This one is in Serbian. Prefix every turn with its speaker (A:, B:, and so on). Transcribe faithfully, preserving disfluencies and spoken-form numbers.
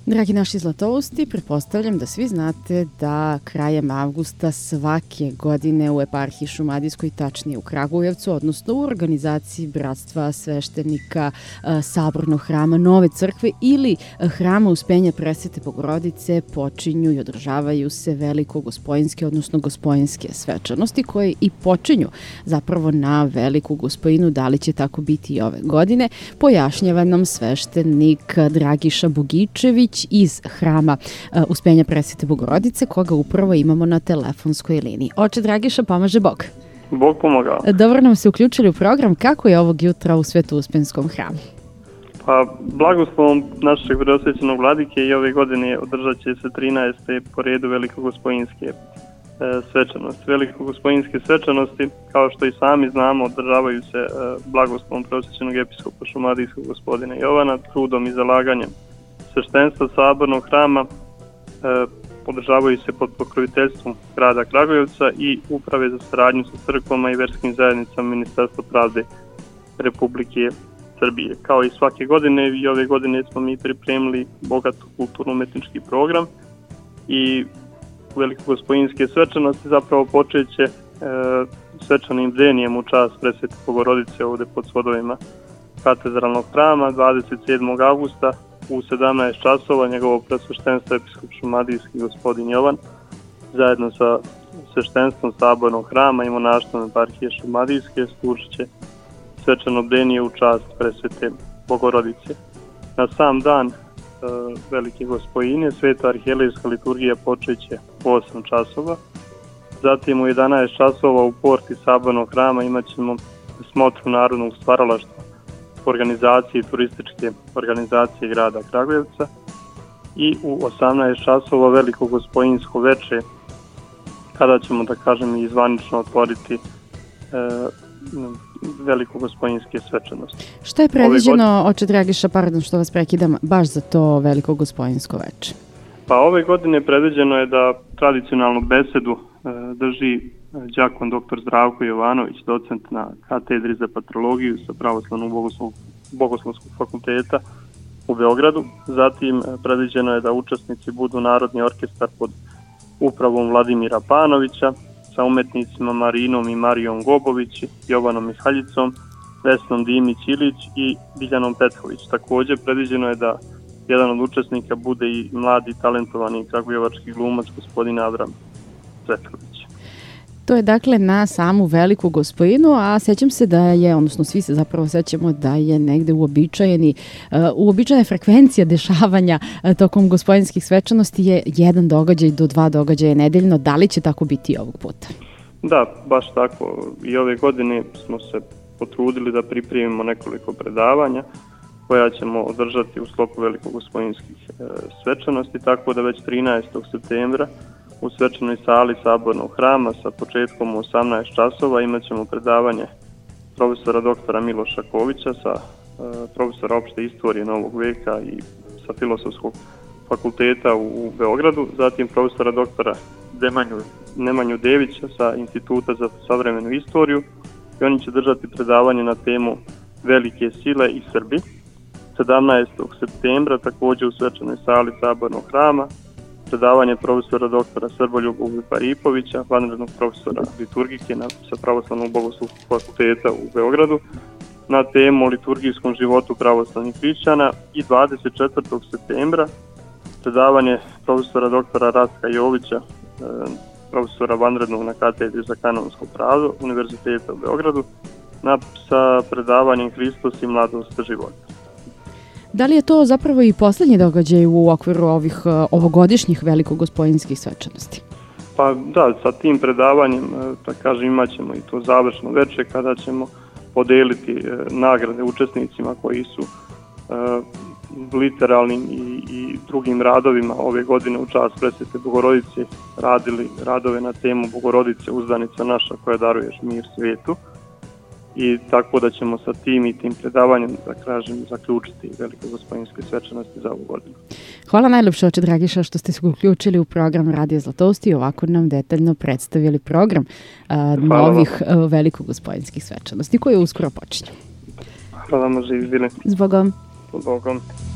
A: Dragi naši zlatousti, pretpostavljam da svi znate da krajem avgusta svake godine u eparhiji Šumadijskoj, tačnije u Kragujevcu, odnosno u organizaciji Bratstva sveštenika Sabornog hrama Nove crkve ili Hrama Uspenja Presvete Bogorodice, počinju i održavaju se velikogospojinske, odnosno gospojinske svečanosti, koje i počinju zapravo na Veliku Gospojinu. Da li će tako biti i ove godine, pojašnjava nam sveštenik Dragiša Bogičević iz Hrama Uspenja Presvete Bogorodice, koga upravo imamo na telefonskoj liniji. Oče Dragiša, pomaže Bog.
B: Bog pomagao.
A: Dobro nam se uključili u program. Kako je ovog jutra u Sveto-Uspenskom hramu?
B: Pa, blagoslovom našeg preosvećenog vladike i ove godine održat će se trinaeste po redu velikogospojinske e, svečanosti. Velikogospojinske svečanosti, kao što i sami znamo, održavaju se e, blagoslovom preosvećenog episkopa Šumadijskog gospodina Jovana, trudom i zalaganjem sveštenstva Sabornog hrama, e, podržavaju se pod pokroviteljstvom grada Kragujevca i Uprave za saradnju sa crkvama i verskim zajednicama Ministarstva pravde Republike Srbije. Kao i svake godine, i ove godine smo mi pripremili bogat kulturno-umetnički program i velikogospojinske svečanosti zapravo počeće e, svečanim bdenijem u čast Presvete Bogorodice ovde pod svodovima katedralnog hrama dvadeset sedmog avgusta u sedamnaest časova. Njegovo presveštenstvo episkop Šumadijski gospodin Jovan zajedno sa sveštenstvom Sabornog hrama i monaštvom eparhije Šumadijske služit će svečano bdenije u čast Presvete Bogorodice. Na sam dan e, Velike Gospojine Sveta arhijelejska liturgija počeće u osam časova. Zatim u jedanaest časova u porti Sabornog hrama imat ćemo smotru narodnog stvaralaštva organizacije turističke organizacije grada Kragujevca i u osamnaest časova Veliko Gospojinsko veče, kada ćemo, da kažem, i zvanično otvoriti e, velikogospojinske svečanosti.
A: Šta je predviđeno, oče Dragiša, pardon što vas prekidam, baš za to velikogospojinsko veče?
B: Pa ove godine predviđeno je da tradicionalnu besedu e, drži đakon doktor Zdravko Jovanović, docent na katedri za patrologiju sa Pravoslavnog Bogoslov, Bogoslovskog fakulteta u Beogradu. Zatim predviđeno je da učesnici budu Narodni orkestar pod upravom Vladimira Panovića sa umetnicima Marinom i Marijom Gobović, Jovanom Mihaljicom, Vesnom Dimić-Ilić i Biljanom Petković. Također predviđeno je da jedan od učesnika bude i mladi talentovani kragujevački glumac gospodin Avram Cvetković.
A: To je dakle na samu Veliku Gospojinu, a sećam se da je, odnosno svi se zapravo sećamo da je negde uobičajeni, uh, uobičajena frekvencija dešavanja uh, tokom gospojinskih svečanosti je jedan događaj do dva događaja nedeljno. Da li će tako biti i ovog puta? Da,
B: baš tako. I ove godine smo se potrudili da pripremimo nekoliko predavanja koja ćemo održati u sklopu velikogospojinskih uh, svečanosti, tako da već trinaestog septembra u svečanoj sali Sabornog hrama sa početkom u osamnaest časova imat ćemo predavanje profesora doktora Miloša Kovića sa e, profesora opšte istorije Novog veka i sa Filosofskog fakulteta u, u Beogradu, zatim profesora doktora Demanju, Nemanju Devića sa Instituta za savremenu istoriju i oni će držati predavanje na temu Velike sile i Srbi. sedamnaestog septembra također u svečanoj sali Sabornog hrama predavanje profesora doktora Srboljuba Paripovića, vanrednog profesora liturgike na, sa Pravoslavnog Bogoslovskog fakulteta u Beogradu na temu o liturgijskom životu pravoslavnih hrišćana i dvadeset četvrtog septembra predavanje profesora doktora Rastka Jovića, profesora vanrednog na katedri za kanonsko pravo Univerziteta u Beogradu na, sa predavanjem Hristos i mladost života.
A: Da li je to zapravo i poslednji događaj u okviru ovih ovogodišnjih velikogospojinskih svečanosti?
B: Pa da, sa tim predavanjem, da kažem, imat ćemo i to završno veče kada ćemo podeliti nagrade učesnicima koji su uh, literalnim i, i drugim radovima ove godine u čast Presvete Bogorodice radili radove na temu Bogorodice, uzdanica naša koja daruješ mir svijetu. I tako da ćemo sa tim i tim predavanjem, da kažem, zaključiti velikogospojinske svečanosti za ovu godinu.
A: Hvala najlepše, oče Dragiša, što ste se uključili u program Radio Zlatousti i ovako nam detaljno predstavili program uh, novih uh, velikogospojinskih svečanosti koje uskoro počinju.
B: Hvala vam, živi bili.
A: S Bogom.
B: S Bogom.